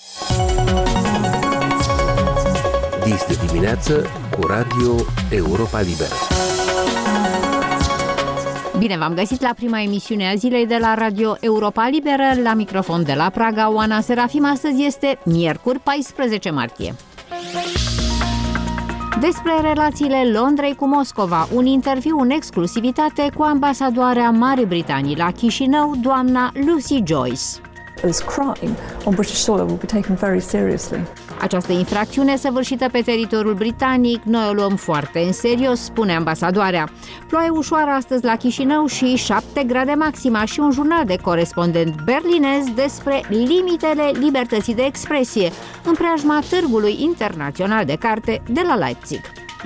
Dis de dimineață cu Radio Europa Liberă. Bine v-am găsit la prima emisiune a zilei de la Radio Europa Liberă. La microfon de la Praga, Oana Serafim. Astăzi este miercuri, 14 martie. Despre relațiile Londrei cu Moscova, un interviu în exclusivitate cu ambasadoarea Marii Britanii la Chișinău, doamna Lucy Joyce. This crime on British soil will be taken very seriously. Această infracțiune săvârșită pe teritoriul britanic noi o luăm foarte în serios, spune ambasadoarea. Ploaie ușoară astăzi la Chișinău și 7 grade maxima și un jurnal de corespondent berlinez despre limitele libertății de expresie în preajma Târgului Internațional de Carte de la Leipzig.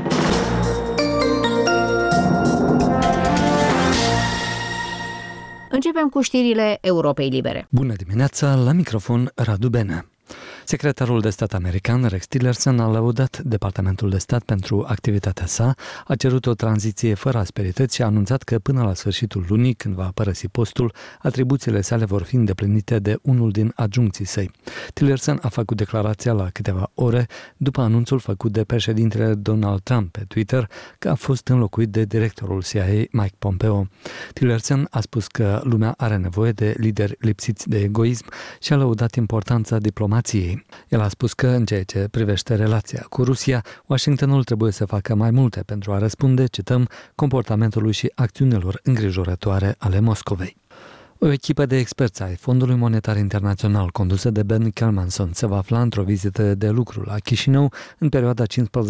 Începem cu știrile Europei Libere. Bună dimineața, la microfon Radu Bene. Secretarul de stat american Rex Tillerson a lăudat Departamentul de Stat pentru activitatea sa, a cerut o tranziție fără asperități și a anunțat că până la sfârșitul lunii, când va părăsi postul, atribuțiile sale vor fi îndeplinite de unul din adjuncții săi. Tillerson a făcut declarația la câteva ore după anunțul făcut de președintele Donald Trump pe Twitter că a fost înlocuit de directorul CIA Mike Pompeo. Tillerson a spus că lumea are nevoie de lideri lipsiți de egoism și a lăudat importanța diplomației. El a spus că, în ceea ce privește relația cu Rusia, Washingtonul trebuie să facă mai multe pentru a răspunde, cităm, comportamentului și acțiunilor îngrijorătoare ale Moscovei. O echipă de experți ai Fondului Monetar Internațional condusă de Ben Kelmanson se va afla într-o vizită de lucru la Chișinău în perioada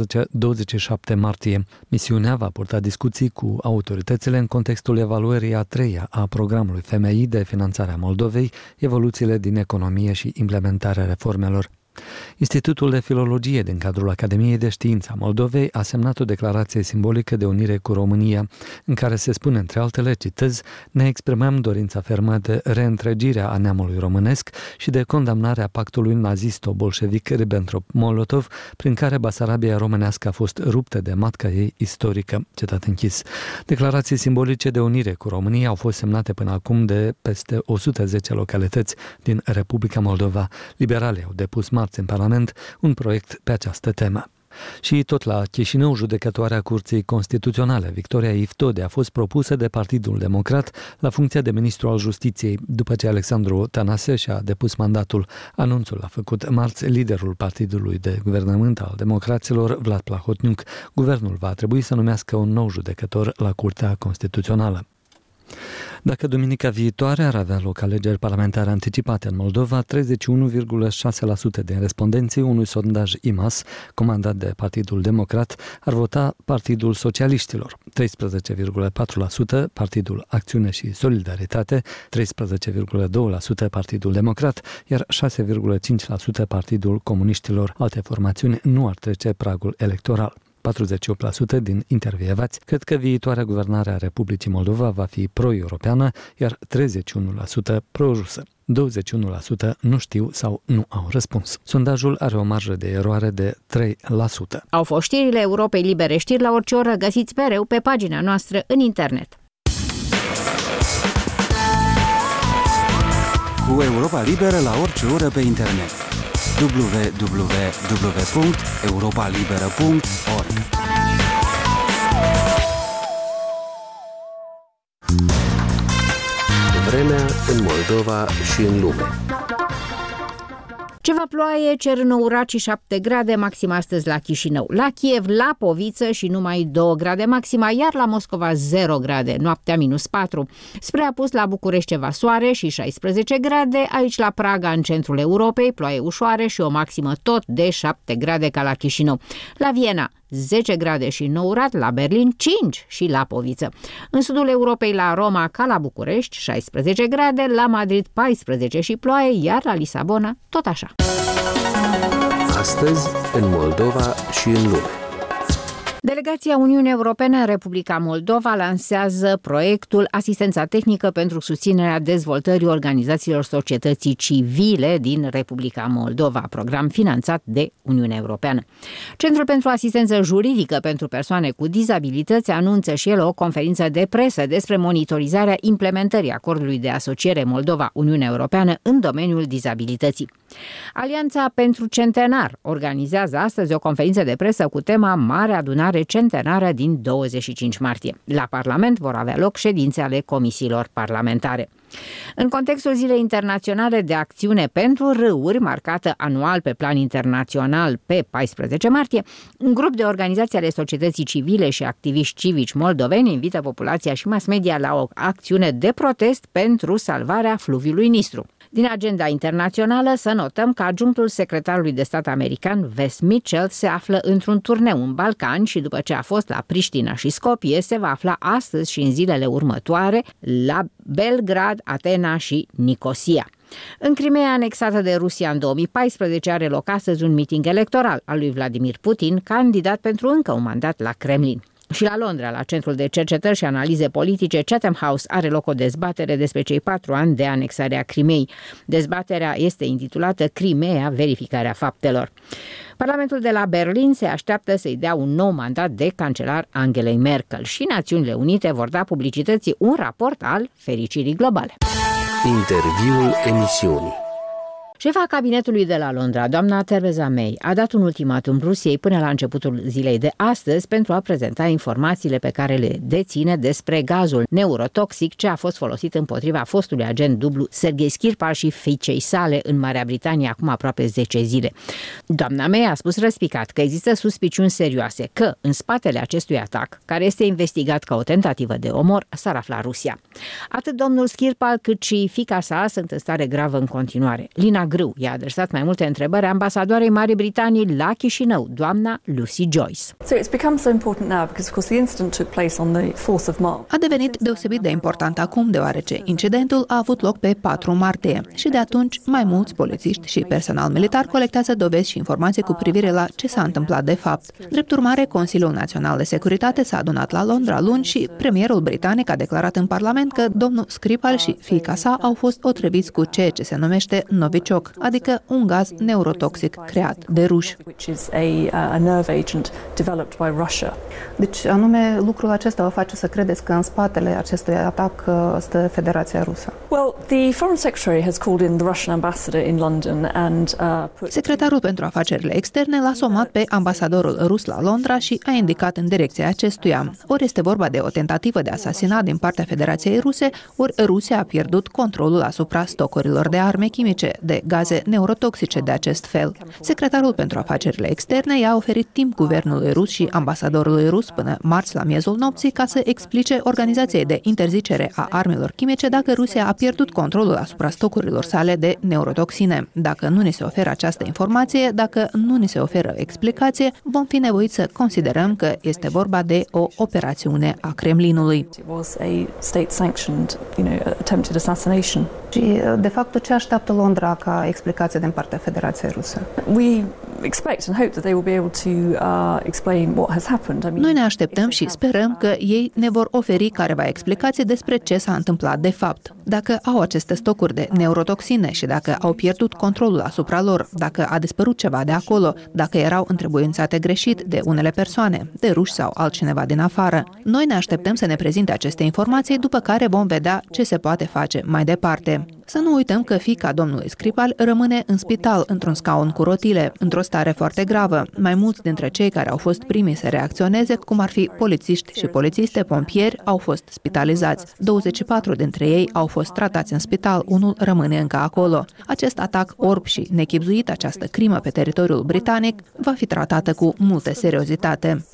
15-27 martie. Misiunea va purta discuții cu autoritățile în contextul evaluării a treia a programului FMI de finanțare a Moldovei, evoluțiile din economie și implementarea reformelor. Institutul de Filologie din cadrul Academiei de Științe a Moldovei a semnat o declarație simbolică de unire cu România, în care se spune, între altele, citez, ne exprimăm dorința fermă de reîntregire a neamului românesc și de condamnarea pactului nazisto-bolșevic Ribbentrop-Molotov, prin care Basarabia românească a fost ruptă de matca ei istorică, citat închis. Declarații simbolice de unire cu România au fost semnate până acum de peste 110 localități din Republica Moldova. Liberalii au depus în Parlament un proiect pe această temă. Și tot la Chișinău, judecătoarea Curții Constituționale, Victoria Iftode, a fost propusă de Partidul Democrat la funcția de ministru al Justiției, după ce Alexandru Tănase și-a depus mandatul. Anunțul a făcut marți liderul Partidului de Guvernământ al Democraților, Vlad Plahotniuc. Guvernul va trebui să numească un nou judecător la Curtea Constituțională. Dacă duminica viitoare ar avea loc alegeri parlamentare anticipate în Moldova, 31,6% din respondenții unui sondaj IMAS, comandat de Partidul Democrat, ar vota Partidul Socialiștilor, 13,4% Partidul Acțiune și Solidaritate, 13,2% Partidul Democrat, iar 6,5% Partidul Comuniștilor. Alte formațiuni nu ar trece pragul electoral. 48% din intervievați cred că viitoarea guvernare a Republicii Moldova va fi pro-europeană, iar 31% pro-rusă. 21% nu știu sau nu au răspuns. Sondajul are o marjă de eroare de 3%. Au fost știrile Europei Libere. Știri la orice oră găsiți mereu pe pagina noastră în internet. Cu Europa Liberă la orice oră pe internet. www.europalibera.org. Vremea în Moldova și în lume. Ceva ploaie, cer înourat și 7 grade maxima astăzi la Chișinău. La Kiev, Lapoviță și numai 2 grade maxima, iar la Moscova 0 grade, noaptea -4. Spre apus la București ceva soare și 16 grade, aici la Praga, în centrul Europei, ploaie ușoare și o maximă tot de 7 grade ca la Chișinău. La Viena 10 grade și nourat, la Berlin 5 și Lapoviță. În sudul Europei, la Roma ca la București 16 grade, la Madrid 14 și ploaie, iar la Lisabona tot așa. Astăzi, în Moldova și în lume. Delegația Uniunii Europene în Republica Moldova lansează proiectul Asistența tehnică pentru susținerea dezvoltării organizațiilor societății civile din Republica Moldova, program finanțat de Uniunea Europeană. Centrul pentru Asistență Juridică pentru Persoane cu Dizabilități anunță și el o conferință de presă despre monitorizarea implementării acordului de asociere Moldova-Uniunea Europeană în domeniul dizabilității. Alianța pentru Centenar organizează astăzi o conferință de presă cu tema Marea Adunare Centenară din 25 martie. La Parlament vor avea loc ședințe ale comisiilor parlamentare. În contextul Zilei Internaționale de Acțiune pentru Râuri, marcată anual pe plan internațional pe 14 martie, un grup de organizații ale societății civile și activiști civici moldoveni invită populația și mass media la o acțiune de protest pentru salvarea fluviului Nistru. Din agenda internațională să notăm că adjunctul secretarului de stat american Wes Mitchell se află într-un turneu în Balcani și după ce a fost la Priștina și Skopje, se va afla astăzi și în zilele următoare la Belgrad, Atena și Nicosia. În Crimea, anexată de Rusia în 2014, are loc astăzi un miting electoral al lui Vladimir Putin, candidat pentru încă un mandat la Kremlin. Și la Londra, la Centrul de Cercetări și Analize Politice Chatham House, are loc o dezbatere despre cei 4 ani de anexare a Crimeei. Dezbaterea este intitulată Crimea, verificarea faptelor. Parlamentul de la Berlin se așteaptă să-i dea un nou mandat de cancelar Angelei Merkel și Națiunile Unite vor da publicității un raport al fericirii globale. Interviul emisiunii. Șefa cabinetului de la Londra, doamna Theresa May, a dat un ultimatum Rusiei până la începutul zilei de astăzi pentru a prezenta informațiile pe care le deține despre gazul neurotoxic ce a fost folosit împotriva fostului agent dublu Sergei Skripal și fiicei sale în Marea Britanie acum aproape 10 zile. Doamna May a spus răspicat că există suspiciuni serioase că în spatele acestui atac, care este investigat ca o tentativă de omor, s-ar afla Rusia. Atât domnul Skripal cât și fiica sa sunt în stare gravă în continuare. Lina Grâu i-a adresat mai multe întrebări ambasadoarei Marii Britanii la Chișinău, doamna Lucy Joyce. A devenit deosebit de important acum, deoarece incidentul a avut loc pe 4 martie și de atunci mai mulți polițiști și personal militar colectează dovezi și informații cu privire la ce s-a întâmplat de fapt. Drept urmare, Consiliul Național de Securitate s-a adunat la Londra luni și premierul britanic a declarat în Parlament că domnul Skripal și fiica sa au fost otrăviți cu ceea ce se numește Novichok, adică un gaz neurotoxic creat de ruși. Deci, anume, lucrul acesta vă face să credeți că în spatele acestui atac stă Federația Rusă. Secretarul pentru afacerile externe l-a somat pe ambasadorul rus la Londra și a indicat în direcția acestuia. Ori este vorba de o tentativă de asasinat din partea Federației Ruse, ori Rusia a pierdut controlul asupra stocurilor de arme chimice, de gaze neurotoxice de acest fel. Secretarul pentru afacerile externe i-a oferit timp guvernului rus și ambasadorului rus până marți la miezul nopții ca să explice organizației de interzicere a armelor chimice dacă Rusia a pierdut controlul asupra stocurilor sale de neurotoxine. Dacă nu ni se oferă această informație, dacă nu ni se oferă explicație, vom fi nevoiți să considerăm că este vorba de o operațiune a Kremlinului. Și, de fapt, ce așteaptă Londra ca explicație din partea Federației Rusă? Noi ne așteptăm și sperăm că ei ne vor oferi careva explicație despre ce s-a întâmplat de fapt. Dacă au aceste stocuri de neurotoxine și dacă au pierdut controlul asupra lor, dacă a dispărut ceva de acolo, dacă erau întrebuințate greșit de unele persoane, de ruși sau altcineva din afară. Noi ne așteptăm să ne prezinte aceste informații, după care vom vedea ce se poate face mai departe. Să nu uităm că fiica domnului Skripal rămâne în spital într-un scaun cu rotile, într-o stare foarte gravă. Mai mulți dintre cei care au fost primii să reacționeze, cum ar fi polițiști și polițiste pompieri, au fost spitalizați. 24 dintre ei au fost tratați în spital, unul rămâne încă acolo. Acest atac orb și nechibzuit, această crimă pe teritoriul britanic, va fi tratată cu multă seriozitate.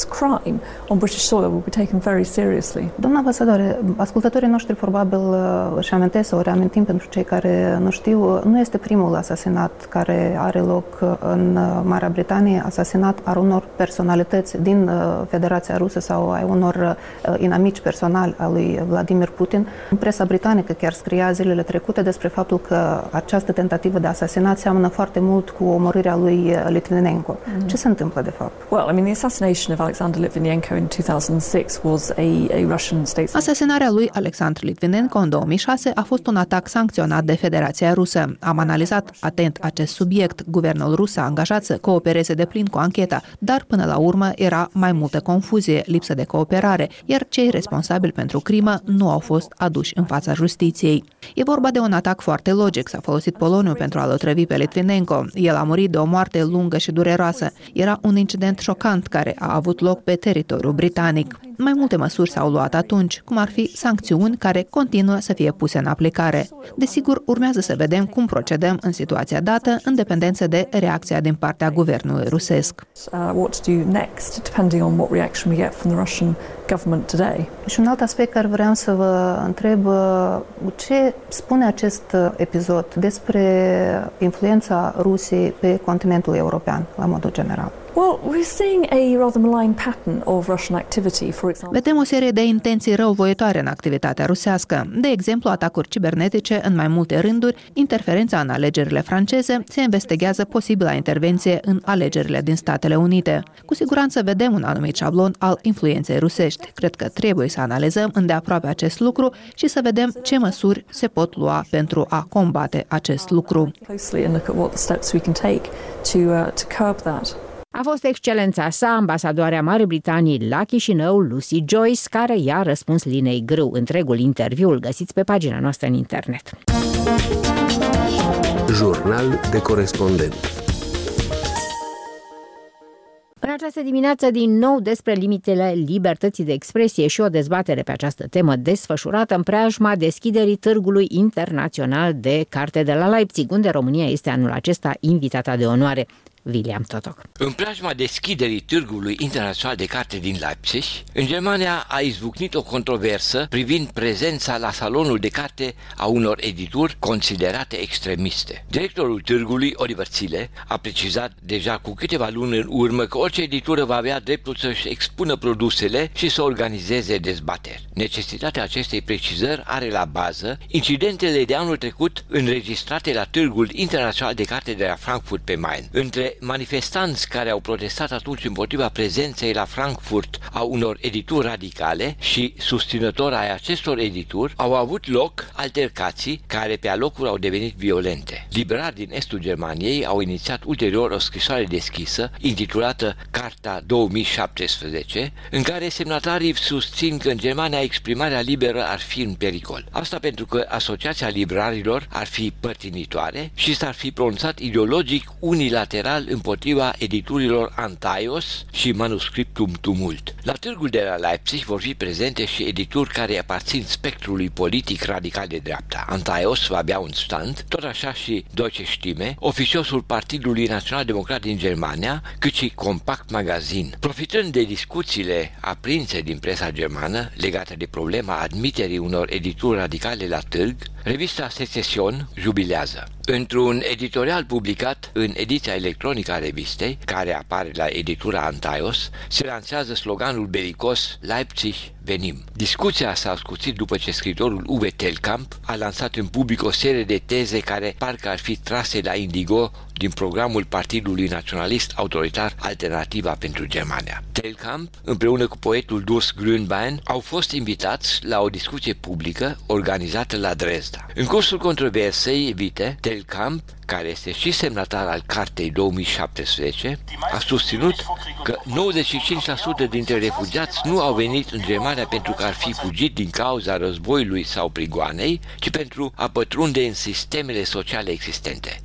Doamna ambasadore, ascultătorii noștri probabil își amintesc sau reamintim pentru cei care nu știu, nu este primul asasinat care are loc în Marea Britanie, asasinat al unor personalități din Federația Rusă sau ai unor inamici personali al lui Vladimir Putin. În presa britanică chiar scria zilele trecute despre faptul că această tentativă de asasinat seamănă foarte mult cu omorârea lui Litvinenko. Ce se întâmplă de fapt? of Alexander Litvinenko in 2006 was a Russian state. Asasinarea lui Alexandru Litvinenko în 2006 a fost un atac sancționat de Federația Rusă. Am analizat atent acest subiect. Guvernul rus a angajat să coopereze deplin cu ancheta, dar până la urmă era mai multă confuzie, lipsă de cooperare, iar cei responsabili pentru crimă nu au fost aduși în fața justiției. E vorba de un atac foarte logic. S-a folosit poloniu pentru a-l otrăvi pe Litvinenko. El a murit de o moarte lungă și dureroasă. Era un incident șocant care a avut loc pe teritoriul britanic. Mai multe măsuri s-au luat atunci, cum ar fi sancțiuni care continuă să fie puse în aplicare. Desigur, urmează să vedem cum procedăm în situația dată, în dependență de reacția din partea guvernului rusesc. What to do next, depending on what reaction we get from the Russian government today. Și un alt aspect care vreau să vă întreb, ce spune acest episod despre influența Rusiei pe continentul european, la modul general? Well, we're seeing a rather malign pattern of Russian activity, for example. Vedem o serie de intenții răuvoitoare în activitatea rusească. De exemplu, atacuri cibernetice în mai multe rânduri, interferența în alegerile franceze, se investigează posibila intervenție în alegerile din Statele Unite. Cu siguranță vedem un anumit șablon al influenței rusești. Cred că trebuie să analizăm îndeaproape acest lucru și să vedem ce măsuri se pot lua pentru a combate acest lucru. A fost excelența sa, ambasadoarea Marii Britanii la Chișinău, Lucy Joyce, care i-a răspuns Linei Grâu. Întregul interviu îl găsiți pe pagina noastră în internet. Jurnal de corespondent. În această dimineață, din nou despre limitele libertății de expresie și o dezbatere pe această temă desfășurată în preajma deschiderii Târgului Internațional de Carte de la Leipzig, unde România este anul acesta invitata de onoare. William Totoc. În preajma deschiderii Târgului Internațional de Carte din Leipzig, în Germania a izbucnit o controversă privind prezența la salonul de carte a unor edituri considerate extremiste. Directorul târgului, Oliver Zille, a precizat deja cu câteva luni în urmă că orice editură va avea dreptul să-și expună produsele și să organizeze dezbateri. Necesitatea acestei precizări are la bază incidentele de anul trecut înregistrate la Târgul Internațional de Carte de la Frankfurt pe Main, între manifestanți care au protestat atunci împotriva prezenței la Frankfurt a unor edituri radicale și susținători ai acestor edituri, au avut loc altercații care pe alocuri au devenit violente. Liberali din estul Germaniei au inițiat ulterior o scrisoare deschisă intitulată Carta 2017, în care semnatarii susțin că în Germania exprimarea liberă ar fi în pericol. Asta pentru că Asociația Librarilor ar fi părtinitoare și s-ar fi pronunțat ideologic unilateral împotriva editurilor Antaios și Manuscriptum Tumult. La târgul de la Leipzig vor fi prezente și edituri care aparțin spectrului politic radical de dreapta. Antaios va avea un stand, tot așa și Deutsche Stimme, oficiosul Partidului Național Democrat din Germania, cât și Compact Magazin. Profitând de discuțiile aprinse din presa germană legate de problema admiterii unor edituri radicale la târg, revista Secession jubilează. Într-un editorial publicat în ediția electronică a revistei, care apare la editura Antaios, se lansează sloganul belicos Leipzig venim. Discuția s-a ascuțit după ce scriitorul Uwe Telkamp a lansat în public o serie de teze care parcă ar fi trase la indigo din programul Partidului Naționalist Autoritar Alternativa pentru Germania. Telkamp, împreună cu poetul Dus Grünbein, au fost invitați la o discuție publică organizată la Dresda. În cursul controversei evite, Telkamp, care este și semnatar al Cartei 2017, a susținut că 95% dintre refugiați nu au venit în Germania pentru că ar fi fugit din cauza războiului sau prigoanei, ci pentru a pătrunde în sistemele sociale existente.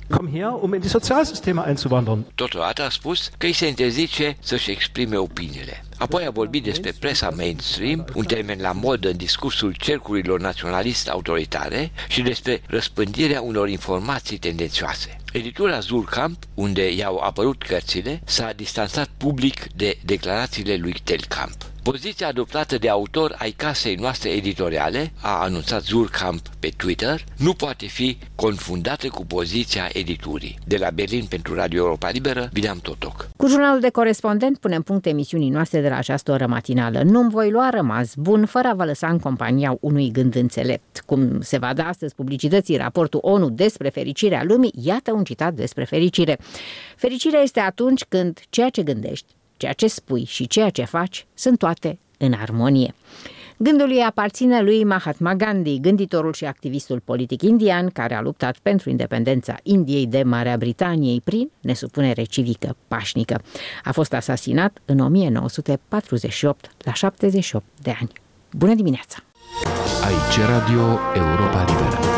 Totodată a spus că îi se interzice să-și exprime opiniile. Apoi a vorbit despre presa mainstream, un termen la modă în discursul cercurilor naționaliste autoritare, și despre răspândirea unor informații tendențioase. Editura Suhrkamp, unde i-au apărut cărțile, s-a distanțat public de declarațiile lui Telkamp. Poziția adoptată de autor ai casei noastre editoriale, a anunțat Suhrkamp pe Twitter, nu poate fi confundată cu poziția editurii. De la Berlin pentru Radio Europa Liberă, William Totoc. Cu jurnalul de corespondent punem punct emisiunii noastre de la această oră matinală. Nu-mi voi lua rămas bun fără a vă lăsa în compania unui gând înțelept. Cum se va da astăzi publicității raportul ONU despre fericirea lumii, iată un citat despre fericire. Fericirea este atunci când ceea ce gândești, ceea ce spui și ceea ce faci sunt toate în armonie. Gândul ei aparține lui Mahatma Gandhi, gânditorul și activistul politic indian care a luptat pentru independența Indiei de Marea Britaniei prin nesupunere civică pașnică. A fost asasinat în 1948 la 78 de ani. Bună dimineața! Aici Radio Europa Liberă.